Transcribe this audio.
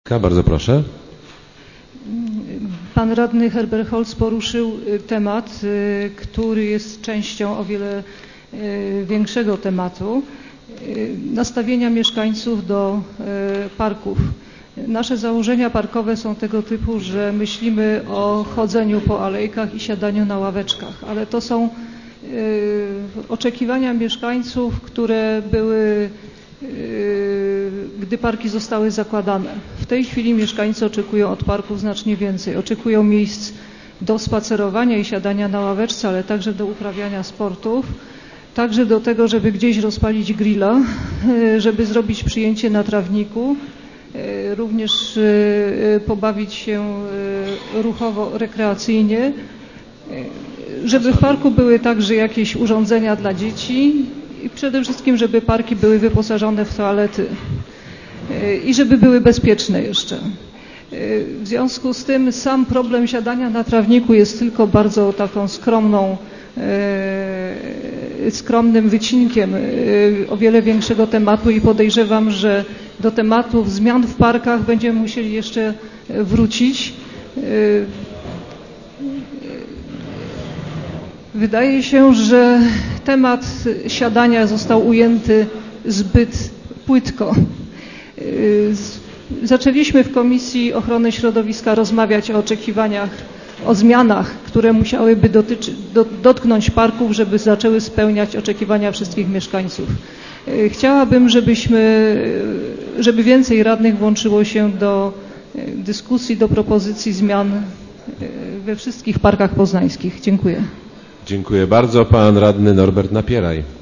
Poznańska. Bardzo proszę. Pan radny Herbert Holz poruszył temat, który jest częścią o wiele większego tematu, nastawienia mieszkańców do parków. Nasze założenia parkowe są tego typu, że myślimy o chodzeniu po alejkach i siadaniu na ławeczkach, ale to są oczekiwania mieszkańców, które były, gdy parki zostały zakładane. W tej chwili mieszkańcy oczekują od parków znacznie więcej. Oczekują miejsc do spacerowania i siadania na ławeczce, ale także do uprawiania sportów, także do tego, żeby gdzieś rozpalić grilla, żeby zrobić przyjęcie na trawniku, również pobawić się ruchowo, rekreacyjnie, żeby w parku były także jakieś urządzenia dla dzieci i przede wszystkim, żeby parki były wyposażone w toalety i żeby były bezpieczne jeszcze. W związku z tym sam problem siadania na trawniku jest tylko bardzo taką skromnym wycinkiem o wiele większego tematu i podejrzewam, że do tematów zmian w parkach będziemy musieli jeszcze wrócić. Wydaje się, że temat siadania został ujęty zbyt płytko. Zaczęliśmy w Komisji Ochrony Środowiska rozmawiać o oczekiwaniach, o zmianach, które musiałyby dotknąć parków, żeby zaczęły spełniać oczekiwania wszystkich mieszkańców. Chciałabym, żeby więcej radnych włączyło się do dyskusji, do propozycji zmian we wszystkich parkach poznańskich. Dziękuję. Dziękuję bardzo. Pan radny Norbert Napieraj.